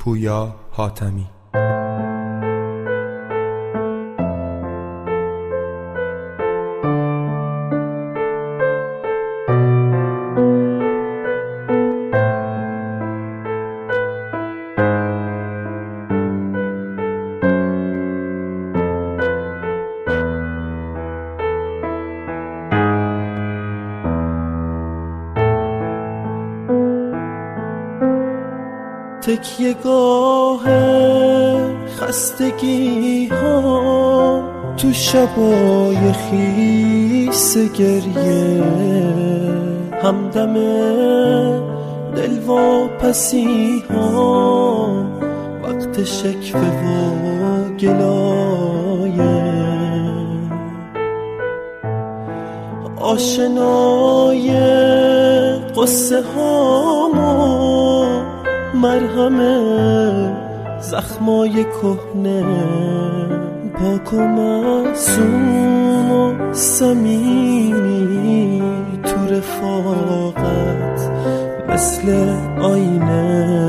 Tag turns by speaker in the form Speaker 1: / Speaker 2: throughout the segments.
Speaker 1: پویا حاتمی.
Speaker 2: تکیه‌گاه خستگی ها تو شبای خیس گریه، همدم دلواپسی ها وقت شکوه و گلایه، آشنای قصه هامو مرهم زخمای کهنه، پاک و معصوم و صمیمی تو رفاقت مثل آینه.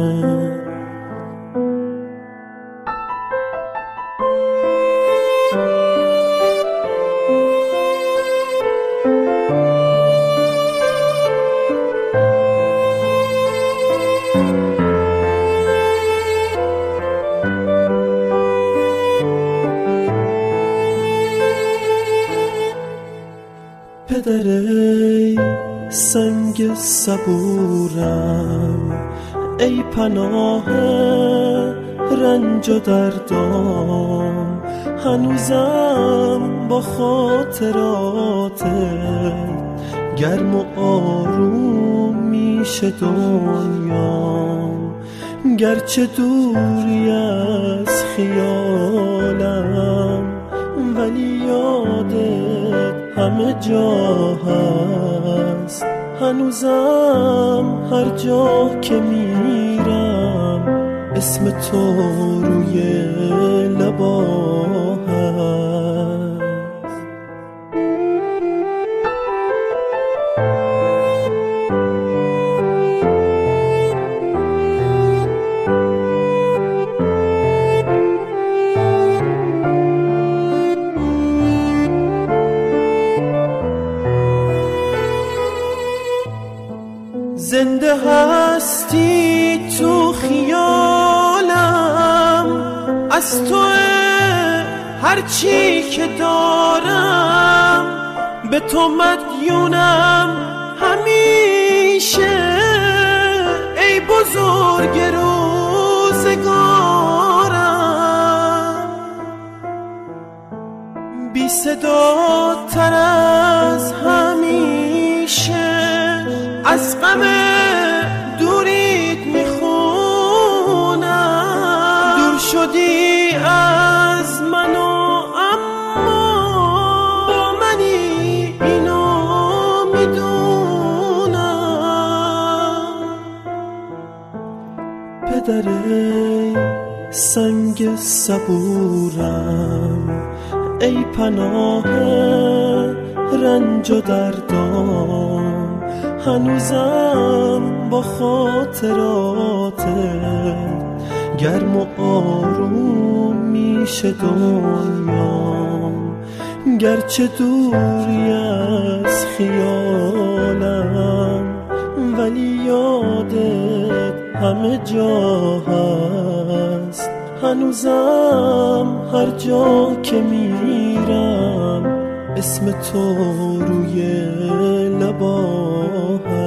Speaker 2: پدر ای سنگ صبورم، ای پناه رنج و دردام، هنوزم با خاطراتت گرم و آروم میشه دنیام، گرچه دوری از خیالم ولی یادت همه جا هست، هنوزم هر جا که میرم اسم تو روی لبا هست. زنده هستی تو خیالم، از تو هرچی که دارم، به تو مدیونم همیشه، ای بزرگ روزگارم، بی صدا تر از همیشه از غم دوریت میخونم، دور شدی از منو اما با منی اینو میدونم. پدر ای سنگ صبورم، ای پناه رنج و دردام، هنوزم با خاطراتت گرم و آروم میشه دنیام، گرچه دوری از خیالم ولی یادت همه جا هست، هنوزم هر جا که میرم اسم تو روی لبا هست.